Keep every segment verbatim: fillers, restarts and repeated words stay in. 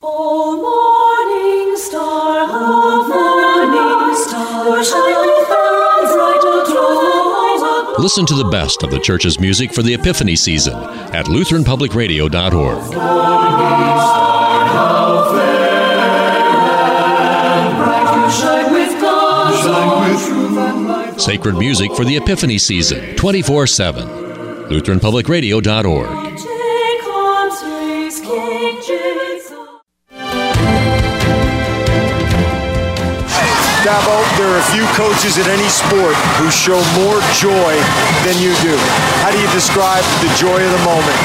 O morning star, O morning star, shine from bright above. Listen to the best of the church's music for the Epiphany season at Lutheran Public Radio dot org. Sacred music for the Epiphany season, twenty-four seven. Lutheran Public Radio dot org. Dabo, there are a few coaches in any sport who show more joy than you do. How do you describe the joy of the moment?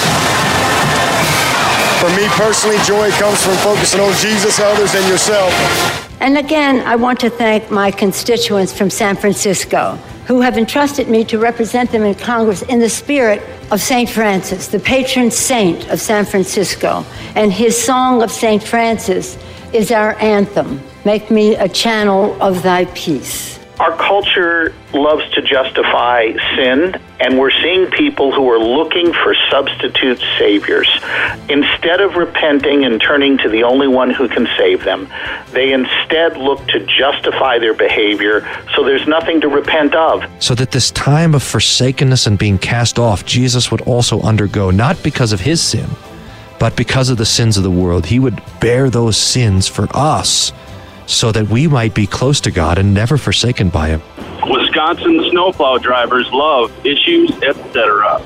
For me personally, joy comes from focusing on Jesus, others, and yourself. And again, I want to thank my constituents from San Francisco who have entrusted me to represent them in Congress in the spirit of Saint Francis, the patron saint of San Francisco. And his song of Saint Francis is our anthem. Make me a channel of thy peace. Our culture loves to justify sin, and we're seeing people who are looking for substitute saviors. Instead of repenting and turning to the only one who can save them, they instead look to justify their behavior, so there's nothing to repent of. So that this time of forsakenness and being cast off, Jesus would also undergo, not because of his sin, but because of the sins of the world. He would bear those sins for us, so that we might be close to God and never forsaken by him. Wisconsin snowplow drivers love Issues, et cetera.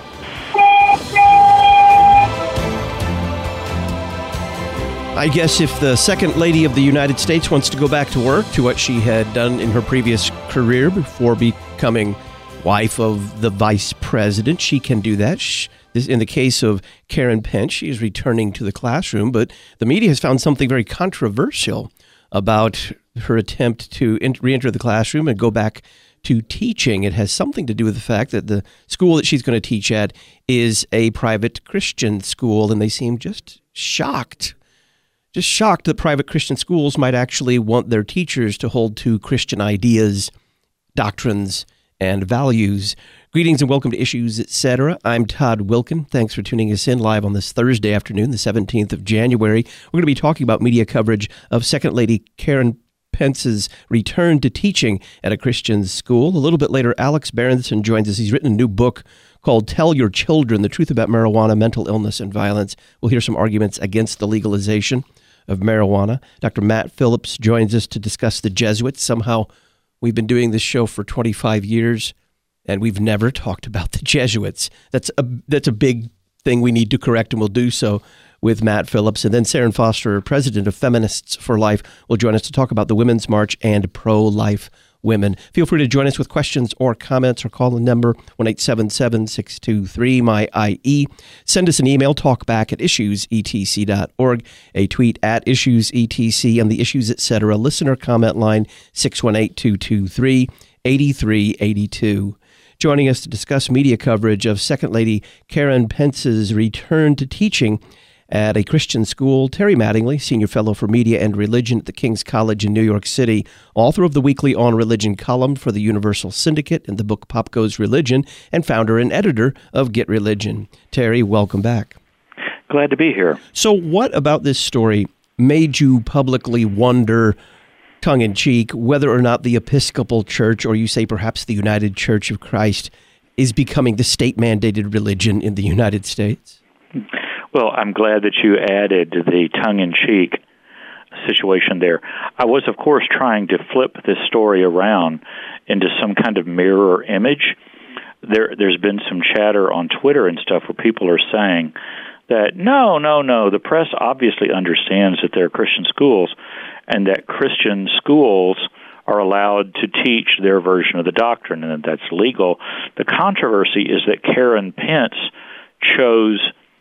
I guess if the Second Lady of the United States wants to go back to work to what she had done in her previous career before becoming wife of the Vice President, she can do that. She, this, in the case of Karen Pence, she is returning to the classroom, but the media has found something very controversial about her attempt to re-enter the classroom and go back to teaching. It has something to do with the fact that the school that she's going to teach at is a private Christian school, and they seem just shocked, just shocked that private Christian schools might actually want their teachers to hold to Christian ideas, doctrines, and values. Greetings and welcome to Issues, et cetera. I'm Todd Wilkin. Thanks for tuning us in live on this Thursday afternoon, the seventeenth of January. We're going to be talking about media coverage of Second Lady Karen Pence's return to teaching at a Christian school. A little bit later, Alex Berenson joins us. He's written a new book called Tell Your Children, The Truth About Marijuana, Mental Illness, and Violence. We'll hear some arguments against the legalization of marijuana. Doctor Matt Phillips joins us to discuss the Jesuits. Somehow, we've been doing this show for twenty-five years, and we've never talked about the Jesuits. That's a that's a big thing we need to correct, and we'll do so with Matt Phillips. And then Saren Foster, president of Feminists for Life, will join us to talk about the Women's March and pro-life women. Feel free to join us with questions or comments, or call the number one eight seven seven, six two three, M Y I E. Send us an email, talkback at issues e t c dot org, a tweet at issues e t c, and the Issues, et cetera. listener comment line six one eight, two two three, eight three eight two. Joining us to discuss media coverage of Second Lady Karen Pence's return to teaching at a Christian school, Terry Mattingly, Senior Fellow for Media and Religion at the King's College in New York City, author of the weekly On Religion column for the Universal Syndicate and the book Pop Goes Religion, and founder and editor of Get Religion. Terry, welcome back. Glad to be here. So what about this story made you publicly wonder, tongue-in-cheek, whether or not the Episcopal Church, or you say perhaps the United Church of Christ, is becoming the state-mandated religion in the United States? Well, I'm glad that you added the tongue-in-cheek situation there. I was, of course, trying to flip this story around into some kind of mirror image. There, there's been some chatter on Twitter and stuff where people are saying that, no, no, no, the press obviously understands that there are Christian schools and that Christian schools are allowed to teach their version of the doctrine and that that's legal. The controversy is that Karen Pence chose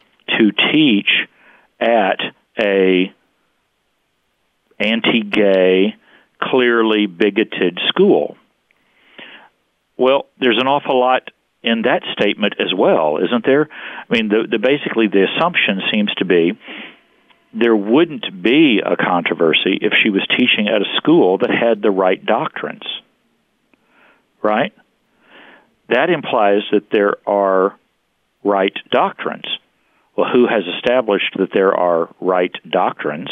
to teach at a anti-gay, clearly bigoted school. Well, there's an awful lot in that statement as well, isn't there? I mean, the, the basically the assumption seems to be there wouldn't be a controversy if she was teaching at a school that had the right doctrines, right? That implies that there are right doctrines. well, who has established that there are right doctrines?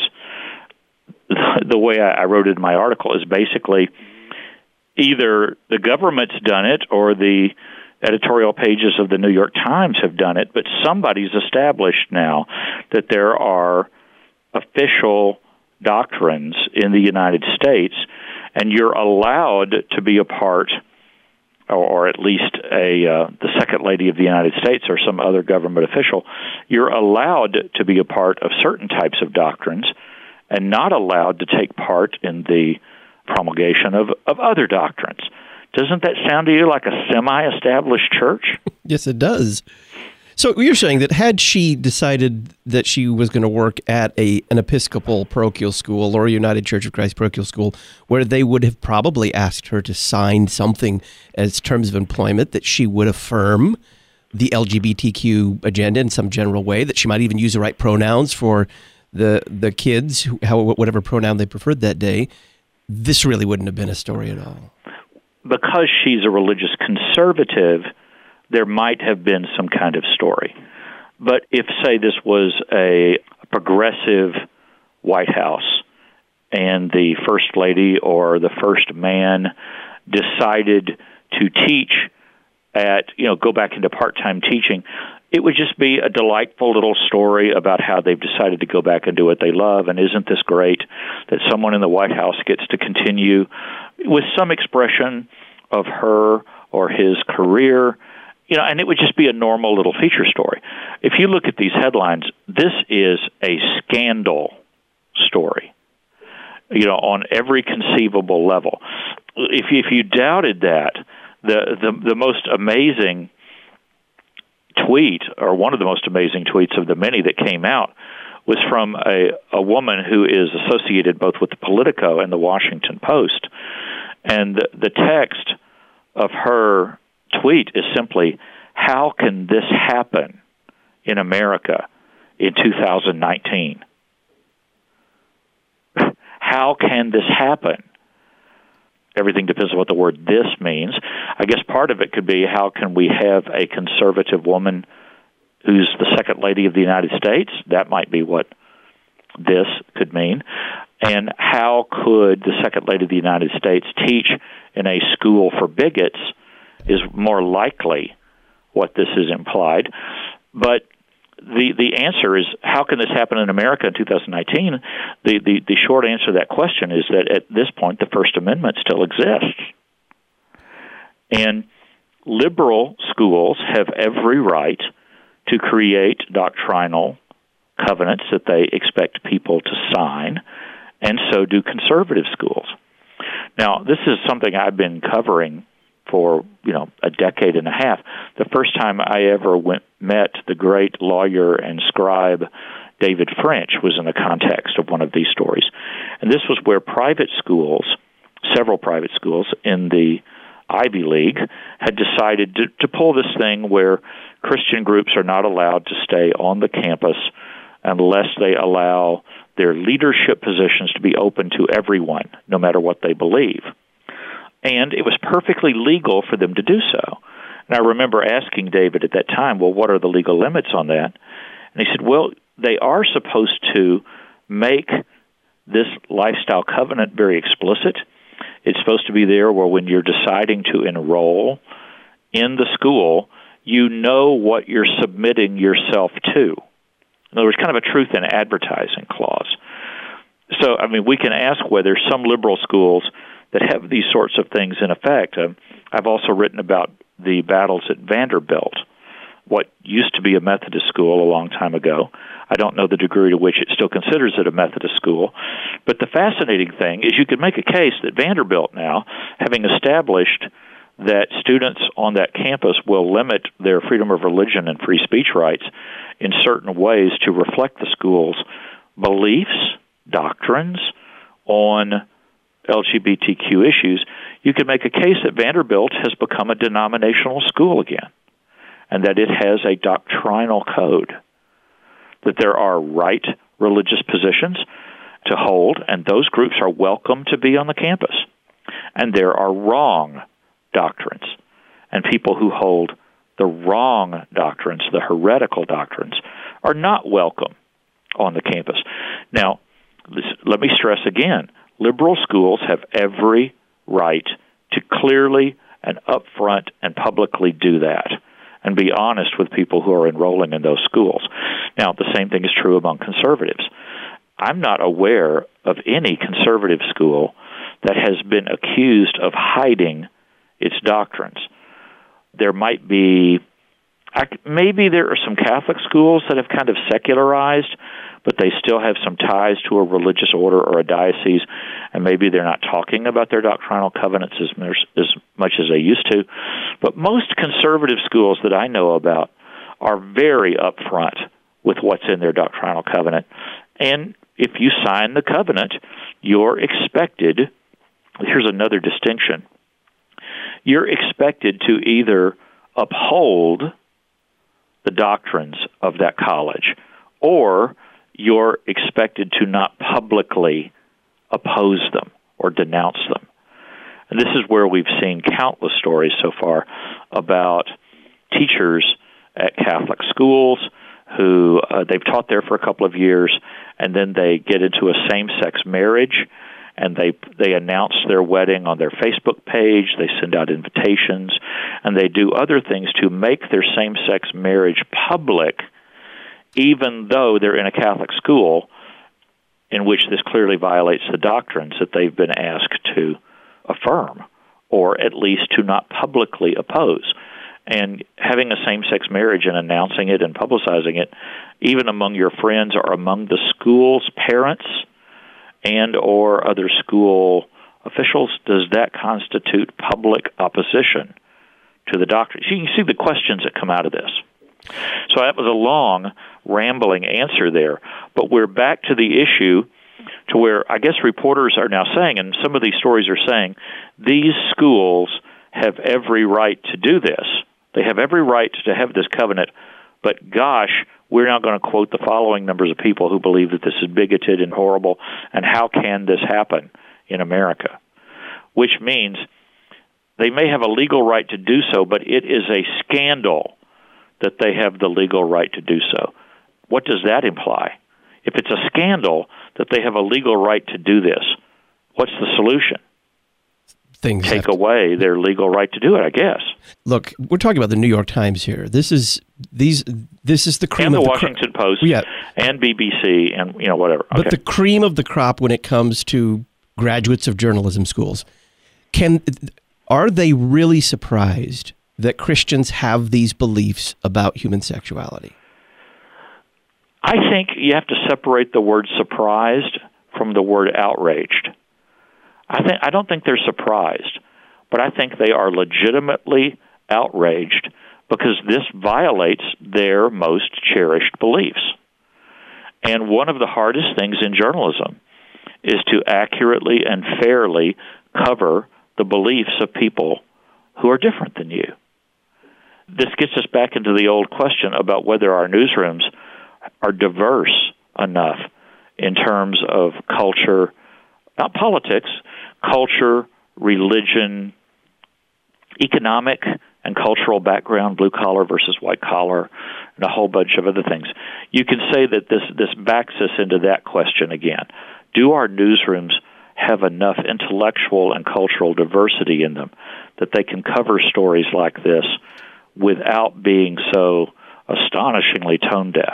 The way I wrote it in my article is basically either the government's done it or the editorial pages of the New York Times have done it, but somebody's established now that there are official doctrines in the United States, and you're allowed to be a part, or, or at least a uh, the Second Lady of the United States or some other government official, you're allowed to be a part of certain types of doctrines and not allowed to take part in the promulgation of, of other doctrines. Doesn't that sound to you like a semi-established church? Yes, it does. So you're saying that had she decided that she was going to work at a an Episcopal parochial school or a United Church of Christ parochial school, where they would have probably asked her to sign something as terms of employment that she would affirm the L G B T Q agenda in some general way, that she might even use the right pronouns for the the kids, how whatever pronoun they preferred that day, this really wouldn't have been a story at all. Because she's a religious conservative, there might have been some kind of story. But if, say, this was a progressive White House and the First Lady or the First Man decided to teach at, you know, go back into part-time teaching, it would just be a delightful little story about how they've decided to go back and do what they love, and isn't this great that someone in the White House gets to continue with some expression of her or his career, you know, and it would just be a normal little feature story. If you look at these headlines, this is a scandal story, you know, on every conceivable level. If you, if you doubted that, the, the the most amazing tweet, or one of the most amazing tweets of the many that came out, was from a, a woman who is associated both with the Politico and the Washington Post. And the, the text of her tweet is simply, how can this happen in America in two thousand nineteen? How can this happen? Everything depends on what the word "this" means. I guess part of it could be, how can we have a conservative woman who's the Second Lady of the United States? That might be what "this" could mean. And how could the Second Lady of the United States teach in a school for bigots is more likely what this is implied. But the the answer is, how can this happen in America in two thousand nineteen? The, the, the short answer to that question is that at this point, the First Amendment still exists. And liberal schools have every right to create doctrinal covenants that they expect people to sign, and so do conservative schools. Now, this is something I've been covering for, you know, a decade and a half. The first time I ever went met the great lawyer and scribe David French was in the context of one of these stories. And this was where private schools, several private schools in the Ivy League, had decided to, to pull this thing where Christian groups are not allowed to stay on the campus unless they allow their leadership positions to be open to everyone, no matter what they believe. And it was perfectly legal for them to do so. And I remember asking David at that time, well, what are the legal limits on that? And he said, well, they are supposed to make this lifestyle covenant very explicit. It's supposed to be there where when you're deciding to enroll in the school, you know what you're submitting yourself to. In other words, kind of a truth in advertising clause. So, I mean, we can ask whether some liberal schools that have these sorts of things in effect. Uh, I've also written about the battles at Vanderbilt, what used to be a Methodist school a long time ago. I don't know the degree to which it still considers it a Methodist school. But the fascinating thing is you could make a case that Vanderbilt now, having established that students on that campus will limit their freedom of religion and free speech rights in certain ways to reflect the school's beliefs, doctrines on L G B T Q issues, you could make a case that Vanderbilt has become a denominational school again, and that it has a doctrinal code, that there are right religious positions to hold, and those groups are welcome to be on the campus. And there are wrong doctrines, and people who hold the wrong doctrines, the heretical doctrines, are not welcome on the campus. Now, let me stress again, liberal schools have every right to clearly and upfront and publicly do that and be honest with people who are enrolling in those schools. Now, the same thing is true among conservatives. I'm not aware of any conservative school that has been accused of hiding its doctrines. There might be, maybe there are some Catholic schools that have kind of secularized, but they still have some ties to a religious order or a diocese, and maybe they're not talking about their doctrinal covenants as, as much as they used to. But most conservative schools that I know about are very upfront with what's in their doctrinal covenant. And if you sign the covenant, you're expected, here's another distinction, you're expected to either uphold the doctrines of that college, or you're expected to not publicly oppose them or denounce them. And this is where we've seen countless stories so far about teachers at Catholic schools who uh, they've taught there for a couple of years, and then they get into a same-sex marriage, and they they announce their wedding on their Facebook page, they send out invitations, and they do other things to make their same-sex marriage public, even though they're in a Catholic school in which this clearly violates the doctrines that they've been asked to affirm, or at least to not publicly oppose. And having a same-sex marriage and announcing it and publicizing it, even among your friends or among the school's parents and or other school officials, does that constitute public opposition to the doctrine? So you can see the questions that come out of this. So that was a long, rambling answer there. But we're back to the issue to where I guess reporters are now saying, and some of these stories are saying, these schools have every right to do this. They have every right to have this covenant, but gosh, we're not going to quote the following numbers of people who believe that this is bigoted and horrible, and how can this happen in America? Which means they may have a legal right to do so, but it is a scandal that they have the legal right to do so. What does that imply? If it's a scandal that they have a legal right to do this, what's the solution? Things Take to... away their legal right to do it, I guess. Look, we're talking about the New York Times here. This is these. This is the cream and the of the Washington cro- Post, yeah. and B B C, and you know whatever. But okay. the cream of the crop when it comes to graduates of journalism schools, can are they really surprised that Christians have these beliefs about human sexuality? I think you have to separate the word surprised from the word outraged. I think I don't think they're surprised, but I think they are legitimately outraged because this violates their most cherished beliefs. And one of the hardest things in journalism is to accurately and fairly cover the beliefs of people who are different than you. This gets us back into the old question about whether our newsrooms are diverse enough in terms of culture, not politics, culture, religion, economic and cultural background, blue collar versus white collar, and a whole bunch of other things. You can say that this, this backs us into that question again. Do our newsrooms have enough intellectual and cultural diversity in them that they can cover stories like this without being so astonishingly tone deaf?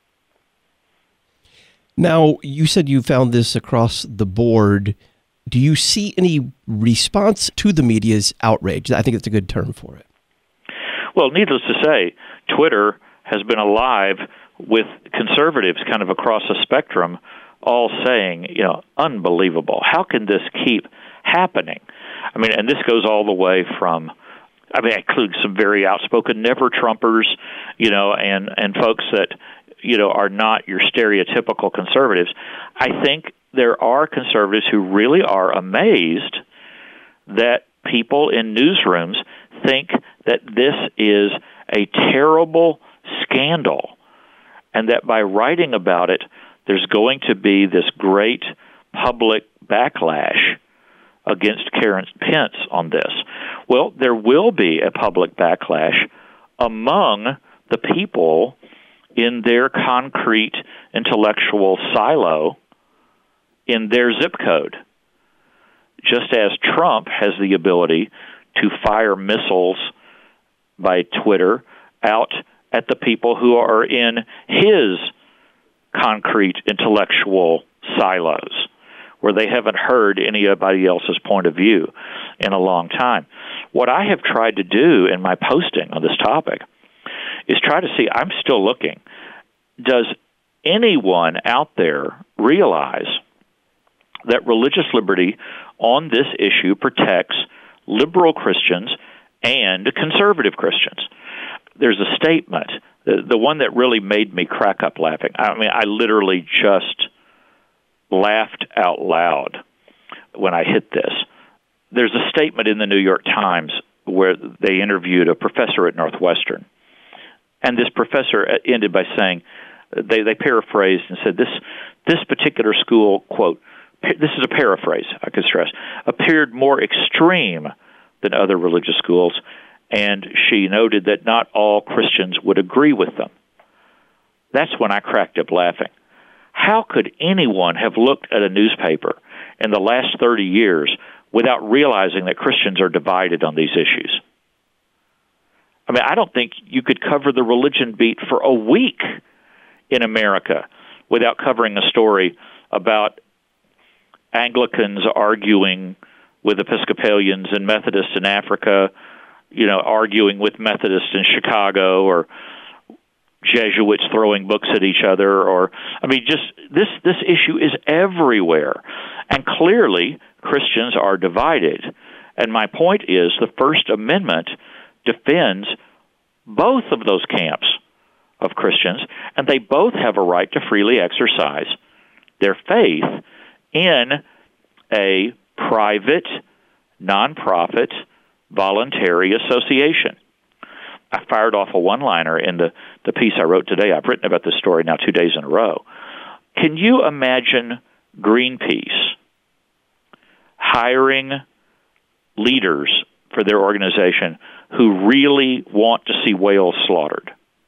Now, you said you found this across the board. Do you see any response to the media's outrage? I think that's a good term for it. Well, needless to say, Twitter has been alive with conservatives kind of across a spectrum all saying, you know, unbelievable. How can this keep happening? I mean, and this goes all the way from, I mean, I include some very outspoken never-Trumpers, you know, and, and folks that, you know, are not your stereotypical conservatives. I think there are conservatives who really are amazed that people in newsrooms think that this is a terrible scandal and that by writing about it, there's going to be this great public backlash against Karen Pence on this. Well, there will be a public backlash among the people in their concrete intellectual silo in their zip code, just as Trump has the ability to fire missiles by Twitter out at the people who are in his concrete intellectual silos, where they haven't heard anybody else's point of view in a long time. What I have tried to do in my posting on this topic is try to see, I'm still looking, does anyone out there realize that religious liberty on this issue protects liberal Christians and conservative Christians? There's a statement, the, the one that really made me crack up laughing. I mean, I literally just laughed out loud when I hit this. There's a statement in the New York Times where they interviewed a professor at Northwestern. And this professor ended by saying, they, they paraphrased and said, this, this particular school, quote, this is a paraphrase, I could stress, appeared more extreme than other religious schools, and she noted that not all Christians would agree with them. That's when I cracked up laughing. How could anyone have looked at a newspaper in the last thirty years without realizing that Christians are divided on these issues? I mean, I don't think you could cover the religion beat for a week in America without covering a story about Anglicans arguing with Episcopalians and Methodists in Africa, you know, arguing with Methodists in Chicago, or Jesuits throwing books at each other, or, I mean, just this, this issue is everywhere. And clearly, Christians are divided. And my point is, the First Amendment defends both of those camps of Christians, and they both have a right to freely exercise their faith in a private, nonprofit, voluntary association. I fired off a one-liner in the, the piece I wrote today. I've written about this story now two days in a row. Can you imagine Greenpeace hiring leaders for their organization who really want to see whales slaughtered?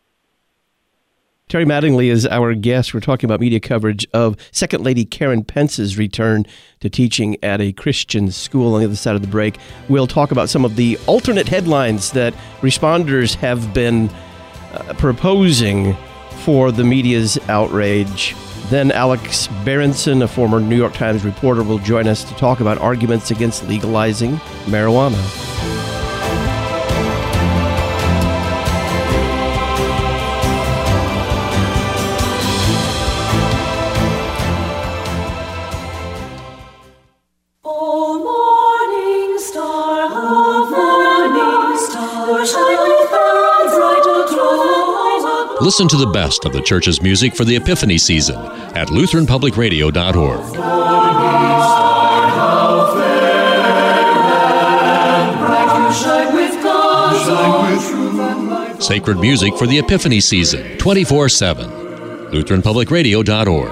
Terry Mattingly is our guest. We're talking about media coverage of Second Lady Karen Pence's return to teaching at a Christian school. On the other side of the break, we'll talk about some of the alternate headlines that responders have been uh, proposing for the media's outrage. Then Alex Berenson, a former New York Times reporter, will join us to talk about arguments against legalizing marijuana. Listen to the best of the church's music for the Epiphany season at Lutheran Public Radio dot org. Sacred music for the Epiphany season, twenty-four seven. Lutheran Public Radio dot org.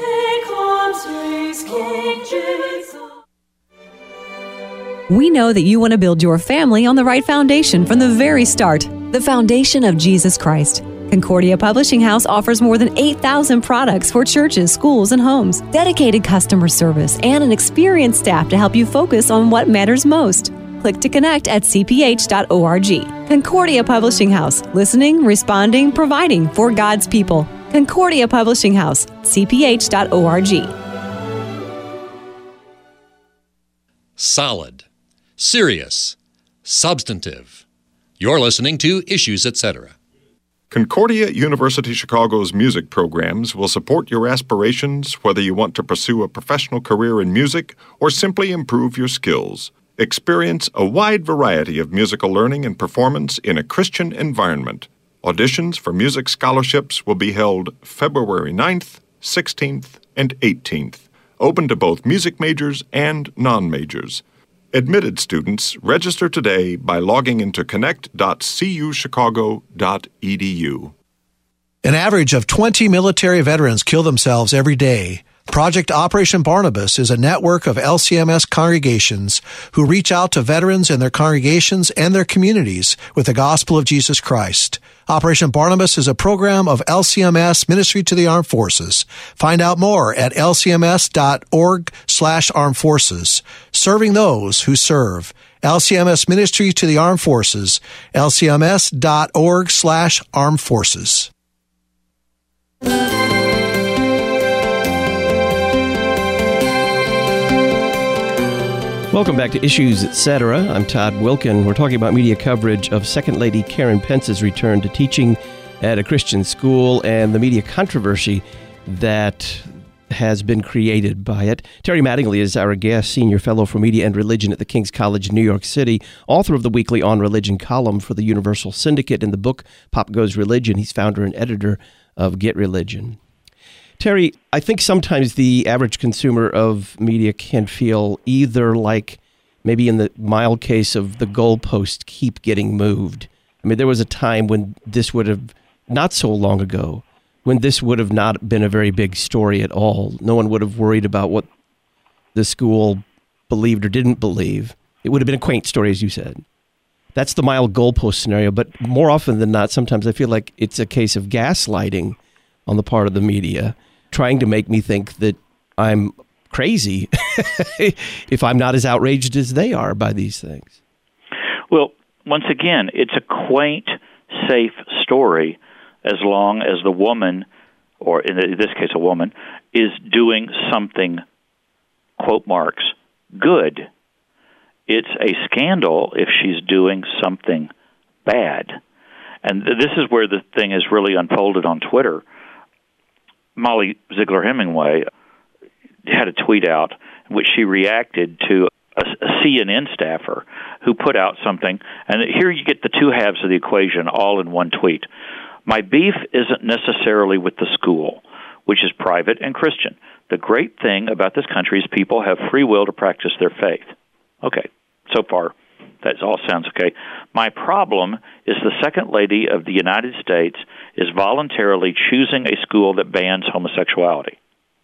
We know that you want to build your family on the right foundation from the very start, the foundation of Jesus Christ. Concordia Publishing House offers more than eight thousand products for churches, schools, and homes, dedicated customer service, and an experienced staff to help you focus on what matters most. Click to connect at c p h dot org. Concordia Publishing House, listening, responding, providing for God's people. Concordia Publishing House, c p h dot org. Solid, serious, substantive. You're listening to Issues, et cetera. Concordia University Chicago's music programs will support your aspirations whether you want to pursue a professional career in music or simply improve your skills. Experience a wide variety of musical learning and performance in a Christian environment. Auditions for music scholarships will be held February ninth, sixteenth, and eighteenth, open to both music majors and non-majors. Admitted students register today by logging into connect dot c u chicago dot e d u. An average of twenty military veterans kill themselves every day. Project Operation Barnabas is a network of L C M S congregations who reach out to veterans and their congregations and their communities with the gospel of Jesus Christ. Operation Barnabas is a program of L C M S, Ministry to the Armed Forces. Find out more at L C M S dot org slash armed forces. Serving those who serve. L C M S Ministry to the Armed Forces. L C M S dot org slash armed forces. Welcome back to Issues, et cetera. I'm Todd Wilkin. We're talking about media coverage of Second Lady Karen Pence's return to teaching at a Christian school and the media controversy that has been created by it. Terry Mattingly is our guest, Senior Fellow for Media and Religion at the King's College in New York City, author of the weekly On Religion column for the Universal Syndicate and the book Pop Goes Religion. He's founder and editor of Get Religion. Terry, I think sometimes the average consumer of media can feel either like, maybe in the mild case of the goalposts keep getting moved. I mean, there was a time when this would have, not so long ago, when this would have not been a very big story at all. No one would have worried about what the school believed or didn't believe. It would have been a quaint story, as you said. That's the mild goalpost scenario, but more often than not, sometimes I feel like it's a case of gaslighting on the part of the media, trying to make me think that I'm crazy if I'm not as outraged as they are by these things. Well, once again, it's a quaint, safe story as long as the woman, or in this case a woman, is doing something, quote marks, good. It's a scandal if she's doing something bad. And this is where the thing is really unfolded on Twitter. Molly Ziegler Hemingway had a tweet out in which she reacted to a, a C N N staffer who put out something, and here you get the two halves of the equation all in one tweet. My beef isn't necessarily with the school, which is private and Christian. The great thing about this country is people have free will to practice their faith. Okay, so far that all sounds okay. My problem is the Second Lady of the United States is voluntarily choosing a school that bans homosexuality.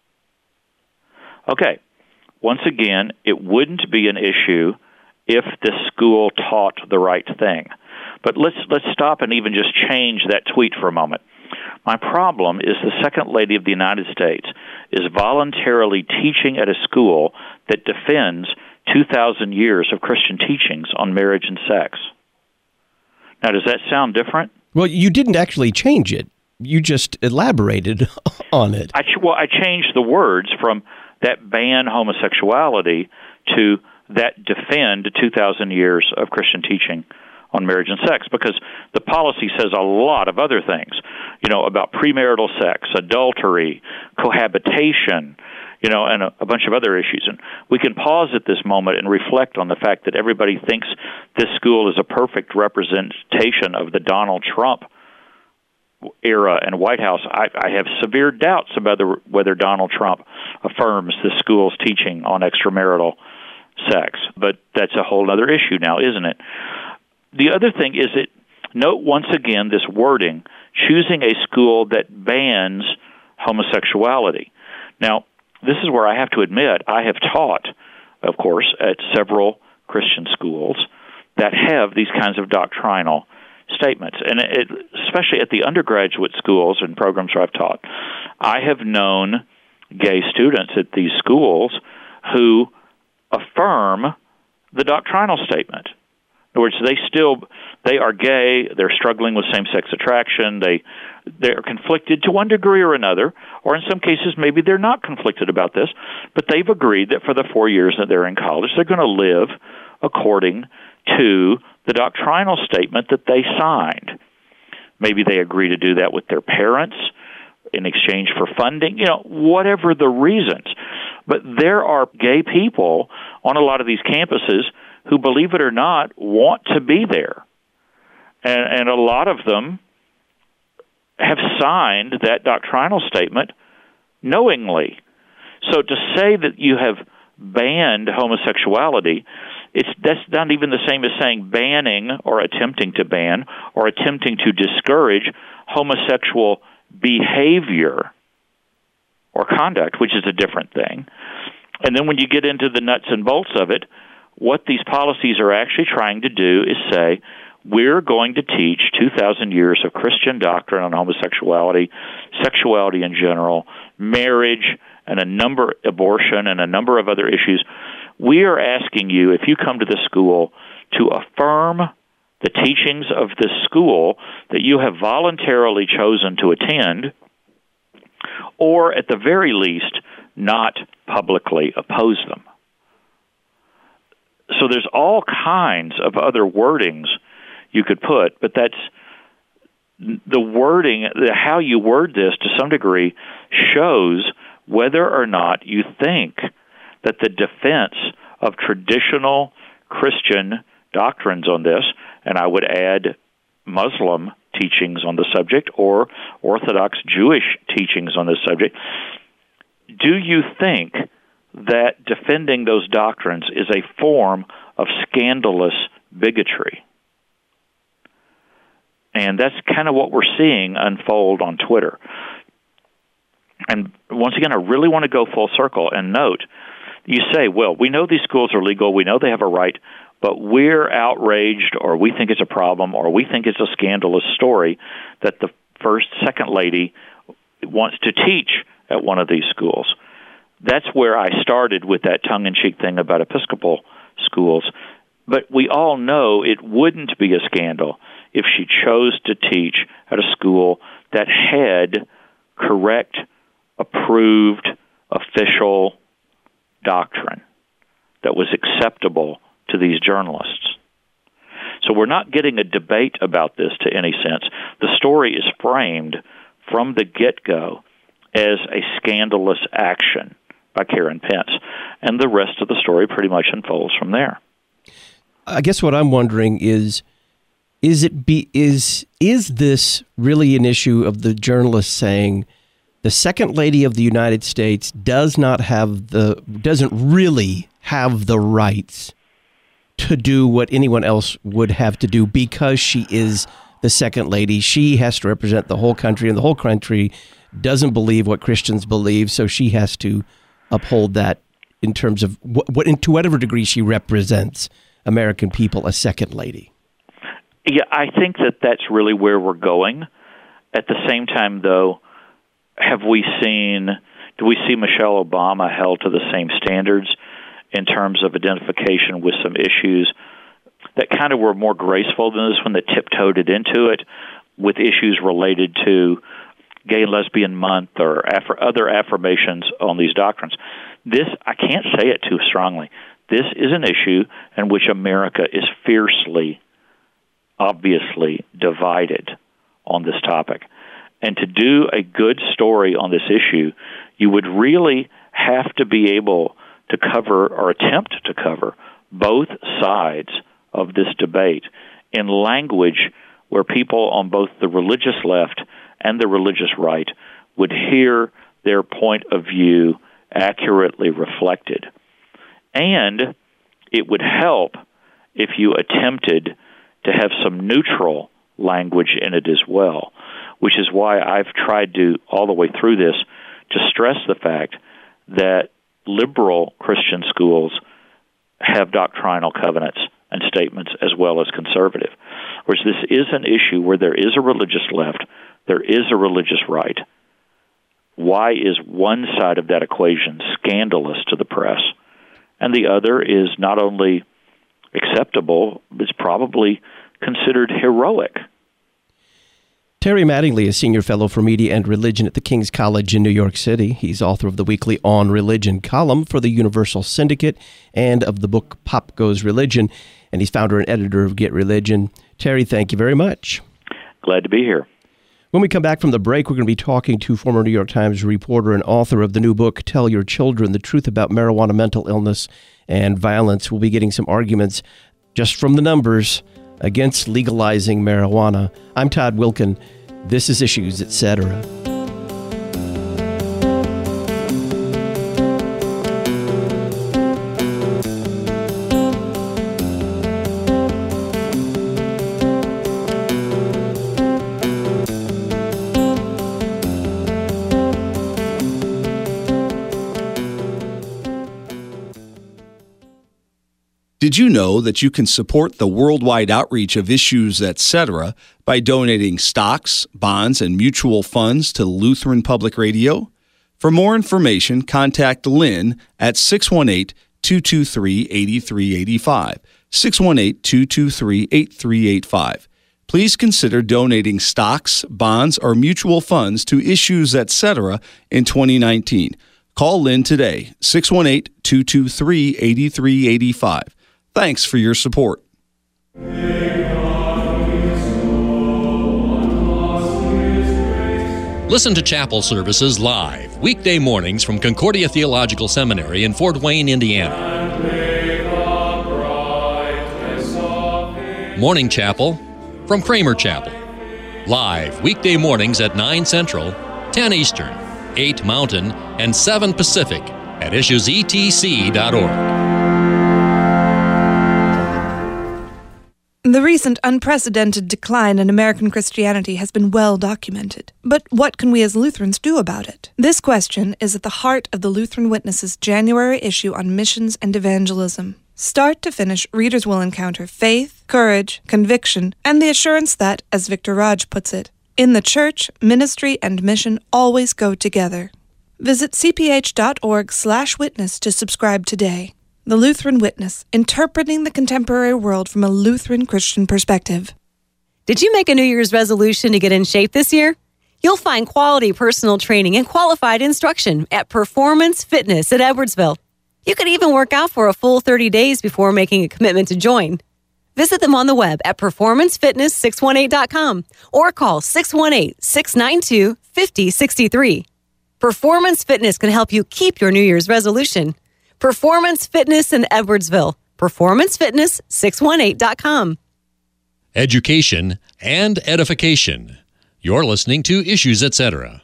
Okay, once again, it wouldn't be an issue if this school taught the right thing. But let's let's stop and even just change that tweet for a moment. My problem is the Second Lady of the United States is voluntarily teaching at a school that defends two thousand years of Christian teachings on marriage and sex. Now, does that sound different? Well, you didn't actually change it. You just elaborated on it. I, well, I changed the words from that ban homosexuality to that defend two thousand years of Christian teaching on marriage and sex, because the policy says a lot of other things, you know, about premarital sex, adultery, cohabitation, you know, and a, a bunch of other issues. And we can pause at this moment and reflect on the fact that everybody thinks this school is a perfect representation of the Donald Trump era and White House. I, I have severe doubts about the, whether Donald Trump affirms the school's teaching on extramarital sex. But that's a whole other issue now, isn't it? The other thing is that, note once again this wording, choosing a school that bans homosexuality. Now, this is where I have to admit I have taught, of course, at several Christian schools that have these kinds of doctrinal statements. And it, especially at the undergraduate schools and programs where I've taught, I have known gay students at these schools who affirm the doctrinal statement. In other words, they still, they are gay, they're struggling with same-sex attraction, they, they're conflicted to one degree or another, or in some cases maybe they're not conflicted about this, but they've agreed that for the four years that they're in college, they're going to live according to the doctrinal statement that they signed. Maybe they agree to do that with their parents in exchange for funding, you know, whatever the reasons. But there are gay people on a lot of these campuses who, believe it or not, want to be there. And, and a lot of them have signed that doctrinal statement knowingly. So to say that you have banned homosexuality, it's that's not even the same as saying banning or attempting to ban or attempting to discourage homosexual behavior or conduct, which is a different thing. And then when you get into the nuts and bolts of it, what these policies are actually trying to do is say, we're going to teach two thousand years of Christian doctrine on homosexuality, sexuality in general, marriage, and a number, abortion, and a number of other issues. We are asking you, if you come to the school, to affirm the teachings of this school that you have voluntarily chosen to attend, or at the very least, not publicly oppose them. So there's all kinds of other wordings you could put, but that's the wording, the, how you word this to some degree shows whether or not you think that the defense of traditional Christian doctrines on this, and I would add Muslim teachings on the subject or Orthodox Jewish teachings on this subject, do you think that defending those doctrines is a form of scandalous bigotry? And that's kind of what we're seeing unfold on Twitter. And once again, I really want to go full circle and note, you say, well, we know these schools are legal, we know they have a right, but we're outraged, or we think it's a problem, or we think it's a scandalous story that the first, second lady wants to teach at one of these schools. That's where I started with that tongue-in-cheek thing about Episcopal schools. But we all know it wouldn't be a scandal if she chose to teach at a school that had correct, approved, official doctrine that was acceptable to these journalists. So we're not getting a debate about this to any sense. The story is framed from the get-go as a scandalous action by Karen Pence, and the rest of the story pretty much unfolds from there. I guess what I'm wondering is, is it be is is this really an issue of the journalist saying the second lady of the United States does not have the doesn't really have the rights to do what anyone else would have to do because she is the second lady? She has to represent the whole country, and the whole country doesn't believe what Christians believe, so she has to uphold that in terms of what, what to whatever degree she represents American people, a second lady. Yeah, I think that that's really where we're going. At the same time, though, have we seen, do we see Michelle Obama held to the same standards in terms of identification with some issues that kind of were more graceful than this one, that tiptoed it into it with issues related to Gay and Lesbian Month or aff- other affirmations on these doctrines? This, I can't say it too strongly, this is an issue in which America is fiercely, obviously divided on this topic. And to do a good story on this issue, you would really have to be able to cover or attempt to cover both sides of this debate in language where people on both the religious left and the religious right would hear their point of view accurately reflected. And it would help if you attempted to have some neutral language in it as well, which is why I've tried to, all the way through this, to stress the fact that liberal Christian schools have doctrinal covenants and statements as well as conservative. Whereas this is an issue where there is a religious left, there is a religious right. Why is one side of that equation scandalous to the press, and the other is not only acceptable, it's probably considered heroic? Terry Mattingly is Senior Fellow for Media and Religion at the King's College in New York City. He's author of the weekly On Religion column for the Universal Syndicate and of the book Pop Goes Religion, and he's founder and editor of Get Religion. Terry, thank you very much. Glad to be here. When we come back from the break, we're going to be talking to former New York Times reporter and author of the new book, Tell Your Children the Truth About Marijuana, Mental Illness, and Violence. We'll be getting some arguments just from the numbers against legalizing marijuana. I'm Todd Wilkin. This is Issues, et cetera. Did you know that you can support the worldwide outreach of Issues, et cetera by donating stocks, bonds, and mutual funds to Lutheran Public Radio? For more information, contact Lynn at six one eight, two two three, eight three eight five, six one eight, two two three, eight three eight five. Please consider donating stocks, bonds, or mutual funds to Issues, et cetera in twenty nineteen. Call Lynn today, six one eight, two two three, eight three eight five. Thanks for your support. Listen to chapel services live, weekday mornings from Concordia Theological Seminary in Fort Wayne, Indiana. Morning Chapel from Kramer Chapel. Live, weekday mornings at nine Central, ten Eastern, eight Mountain, and seven Pacific at issues e t c dot org. The recent unprecedented decline in American Christianity has been well documented. But what can we as Lutherans do about it? This question is at the heart of the Lutheran Witness's January issue on missions and evangelism. Start to finish, readers will encounter faith, courage, conviction, and the assurance that, as Victor Raj puts it, in the church, ministry and mission always go together. Visit c p h dot org slash witness to subscribe today. The Lutheran Witness, interpreting the contemporary world from a Lutheran Christian perspective. Did you make a New Year's resolution to get in shape this year? You'll find quality personal training and qualified instruction at Performance Fitness at Edwardsville. You could even work out for a full thirty days before making a commitment to join. Visit them on the web at performance fitness six one eight dot com or call six one eight, six nine two, five zero six three. Performance Fitness can help you keep your New Year's resolution. Performance Fitness in Edwardsville. performance fitness six one eight dot com. Education and edification. You're listening to Issues, et cetera.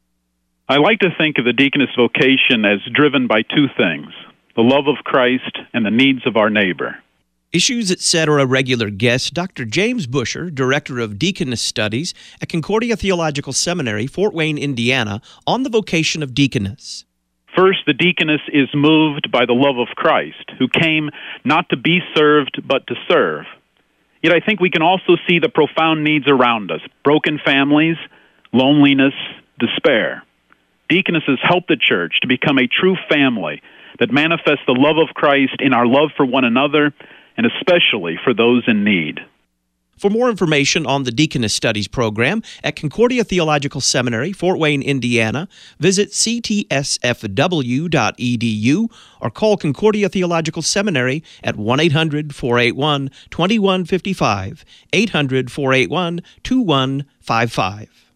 I like to think of the deaconess vocation as driven by two things, the love of Christ and the needs of our neighbor. Issues, et cetera regular guest, Doctor James Busher, Director of Deaconess Studies at Concordia Theological Seminary, Fort Wayne, Indiana, on the vocation of deaconess. First, the deaconess is moved by the love of Christ, who came not to be served, but to serve. Yet I think we can also see the profound needs around us, broken families, loneliness, despair. Deaconesses help the church to become a true family that manifests the love of Christ in our love for one another, and especially for those in need. For more information on the Deaconess Studies program at Concordia Theological Seminary, Fort Wayne, Indiana, visit c t s f w dot e d u or call Concordia Theological Seminary at one eight hundred, four eight one, two one five five, eight hundred, four eight one, two one five five.